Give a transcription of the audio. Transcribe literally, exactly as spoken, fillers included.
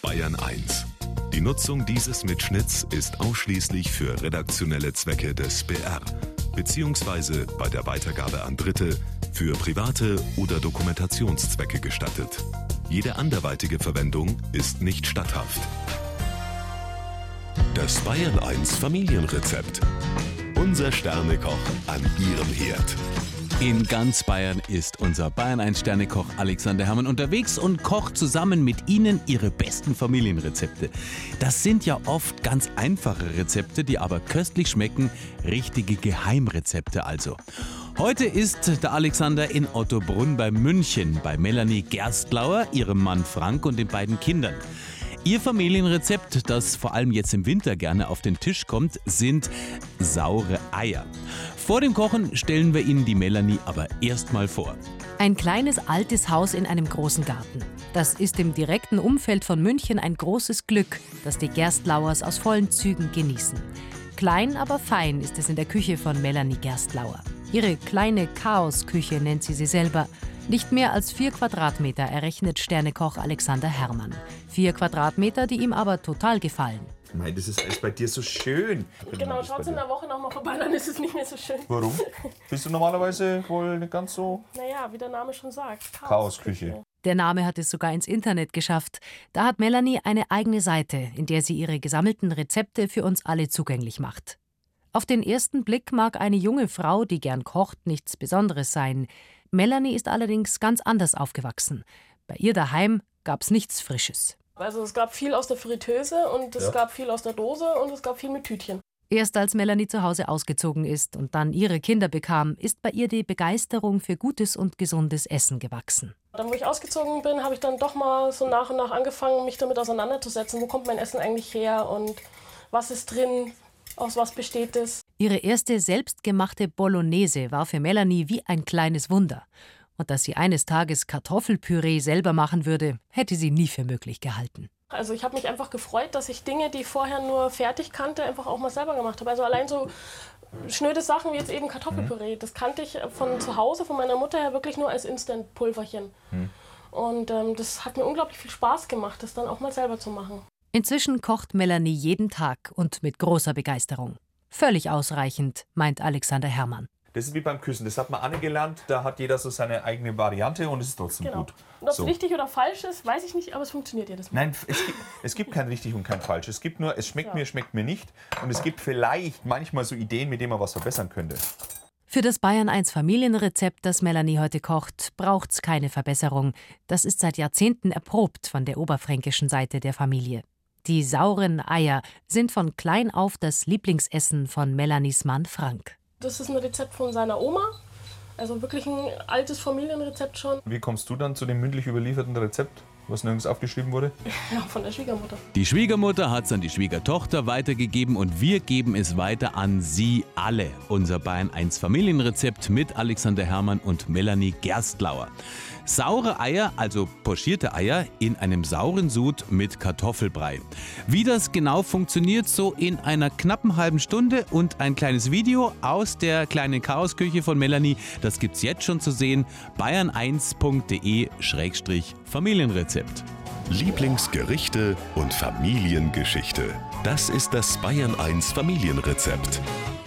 Bayern eins. Die Nutzung dieses Mitschnitts ist ausschließlich für redaktionelle Zwecke des B R, beziehungsweise bei der Weitergabe an Dritte für private oder Dokumentationszwecke gestattet. Jede anderweitige Verwendung ist nicht statthaft. Das Bayern eins Familienrezept. Unser Sternekoch an Ihrem Herd. In ganz Bayern ist unser Bayern eins Sternekoch Alexander Herrmann unterwegs und kocht zusammen mit Ihnen Ihre besten Familienrezepte. Das sind ja oft ganz einfache Rezepte, die aber köstlich schmecken, richtige Geheimrezepte also. Heute ist der Alexander in Ottobrunn bei München bei Melanie Gerstlauer, ihrem Mann Frank und den beiden Kindern. Ihr Familienrezept, das vor allem jetzt im Winter gerne auf den Tisch kommt, sind saure Eier. Vor dem Kochen stellen wir Ihnen die Melanie aber erstmal vor. Ein kleines altes Haus in einem großen Garten. Das ist im direkten Umfeld von München ein großes Glück, das die Gerstlauers aus vollen Zügen genießen. Klein, aber fein ist es in der Küche von Melanie Gerstlauer. Ihre kleine Chaosküche nennt sie sie selber. Nicht mehr als vier Quadratmeter errechnet Sternekoch Alexander Herrmann. Vier Quadratmeter, die ihm aber total gefallen. Mei, das ist alles bei dir so schön. Genau, schaut in der Woche noch mal vorbei, dann ist es nicht mehr so schön. Warum? Bist du normalerweise wohl nicht ganz so? Naja, wie der Name schon sagt. Chaosküche. Der Name hat es sogar ins Internet geschafft. Da hat Melanie eine eigene Seite, in der sie ihre gesammelten Rezepte für uns alle zugänglich macht. Auf den ersten Blick mag eine junge Frau, die gern kocht, nichts Besonderes sein. Melanie ist allerdings ganz anders aufgewachsen. Bei ihr daheim gab's nichts Frisches. Also es gab viel aus der Fritteuse und es ja. gab viel aus der Dose und es gab viel mit Tütchen. Erst als Melanie zu Hause ausgezogen ist und dann ihre Kinder bekam, ist bei ihr die Begeisterung für gutes und gesundes Essen gewachsen. Dann, wo ich ausgezogen bin, habe ich dann doch mal so nach und nach angefangen, mich damit auseinanderzusetzen. Wo kommt mein Essen eigentlich her und was ist drin, aus was besteht es? Ihre erste selbstgemachte Bolognese war für Melanie wie ein kleines Wunder. Und dass sie eines Tages Kartoffelpüree selber machen würde, hätte sie nie für möglich gehalten. Also ich habe mich einfach gefreut, dass ich Dinge, die ich vorher nur fertig kannte, einfach auch mal selber gemacht habe. Also allein so schnöde Sachen wie jetzt eben Kartoffelpüree, das kannte ich von zu Hause, von meiner Mutter her wirklich nur als Instant-Pulverchen. Mhm. Und ähm, das hat mir unglaublich viel Spaß gemacht, das dann auch mal selber zu machen. Inzwischen kocht Melanie jeden Tag und mit großer Begeisterung. Völlig ausreichend, meint Alexander Herrmann. Das ist wie beim Küssen, das hat man angelernt, da hat jeder so seine eigene Variante und es ist trotzdem genau. gut. Und ob es so. richtig oder falsch ist, weiß ich nicht, aber es funktioniert jedes Mal. Nein, es gibt, es gibt kein richtig und kein falsch. Es gibt nur, es schmeckt ja. mir, schmeckt mir nicht. Und es gibt vielleicht manchmal so Ideen, mit denen man was verbessern könnte. Für das Bayern eins Familienrezept, das Melanie heute kocht, braucht's keine Verbesserung. Das ist seit Jahrzehnten erprobt von der oberfränkischen Seite der Familie. Die sauren Eier sind von klein auf das Lieblingsessen von Melanies Mann Frank. Das ist ein Rezept von seiner Oma, also wirklich ein altes Familienrezept schon. Wie kommst du dann zu dem mündlich überlieferten Rezept, was nirgends aufgeschrieben wurde? Ja, von der Schwiegermutter. Die Schwiegermutter hat es an die Schwiegertochter weitergegeben und wir geben es weiter an Sie alle. Unser Bayern eins Familienrezept mit Alexander Herrmann und Melanie Gerstlauer. Saure Eier, also pochierte Eier, in einem sauren Sud mit Kartoffelbrei. Wie das genau funktioniert, so in einer knappen halben Stunde und ein kleines Video aus der kleinen Chaosküche von Melanie, das gibt's jetzt schon zu sehen, bayern eins punkt de Schrägstrich Familienrezept. Lieblingsgerichte und Familiengeschichte. Das ist das Bayern eins Familienrezept.